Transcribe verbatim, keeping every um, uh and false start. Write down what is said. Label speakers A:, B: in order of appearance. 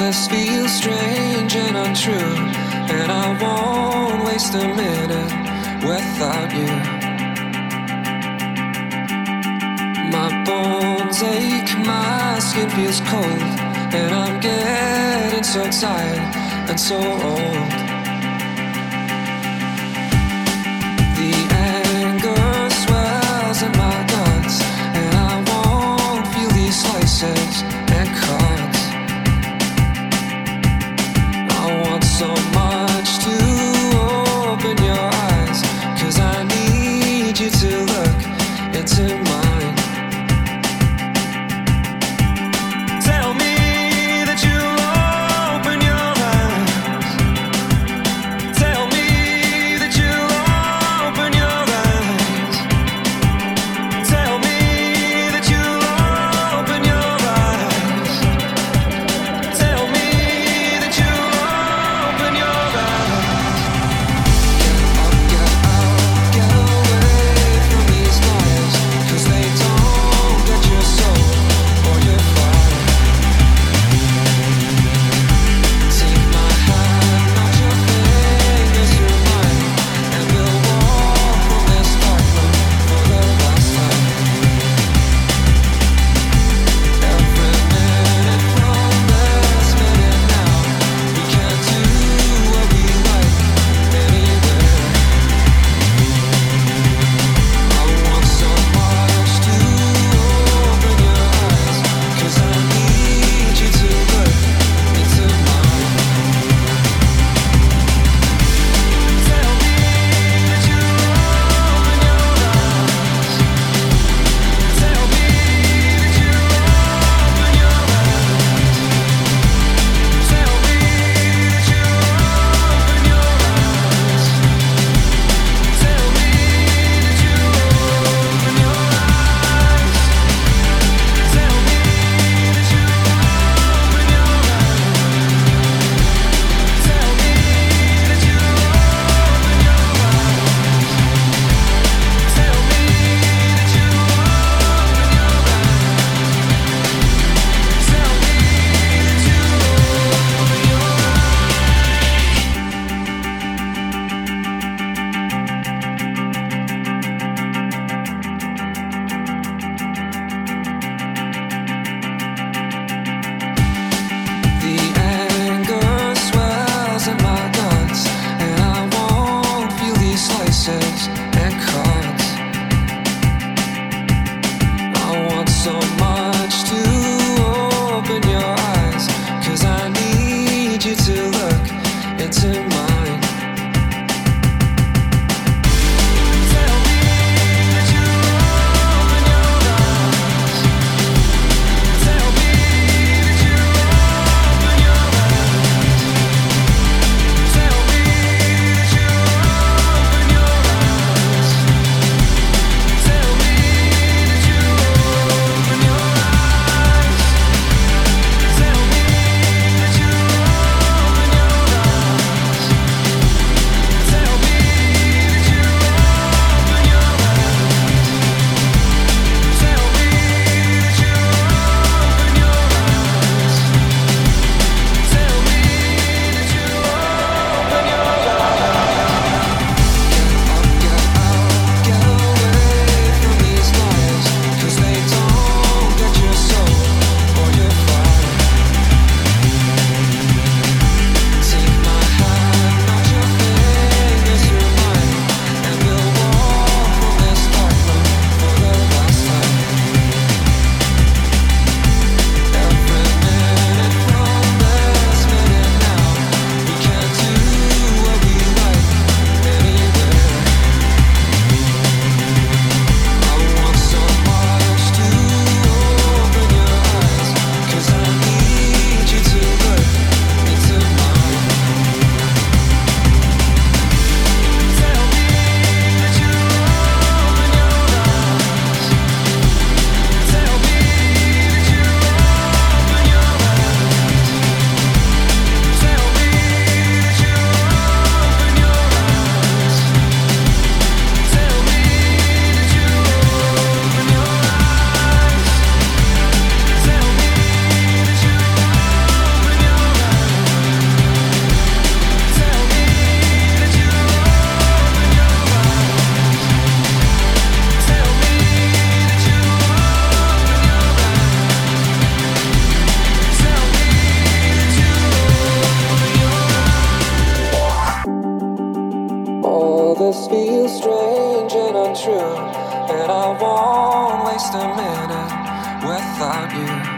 A: this feels strange and untrue, and I won't waste a minute without you. My bones ache, my skin feels cold, and I'm getting so tired and so old. The anger swells in my guts, and I won't feel these slices and cuts. I want so much to open your eyes, 'cause I need you to look into mine. Tell me that you'll open your eyes. Tell me that you'll open your eyes. Tell me that you'll open your eyes. Tell me that you'll open your eyes. Get up, get out, get away from these lies, 'cause they don't get your soul or your fire. Take my hand, not your fingers through mine, and we'll walk from this dark room for the last time. Every minute from this minute now, we can do what we like anywhere. I want so much to open your eyes, 'cause I need you to look into mine. Tell me that you'll open your eyes. Tell me that you'll open your eyes. Tell me that you'll open your eyes. Tell me that you'll open your eyes. Tell me that you'll open your eyes. Tell me that you'll open your eyes. Tell me that you'll open your eyes. Tell me that The anger swells in my guts, and I won't feel these slices and cuts. I want so much to open your eyes, 'cause I need you to look into mine. Tell me that you'll open your eyes. Tell me that you'll open your eyes. Tell me that you'll open your eyes. strange and untrue, and I won't waste a minute without you.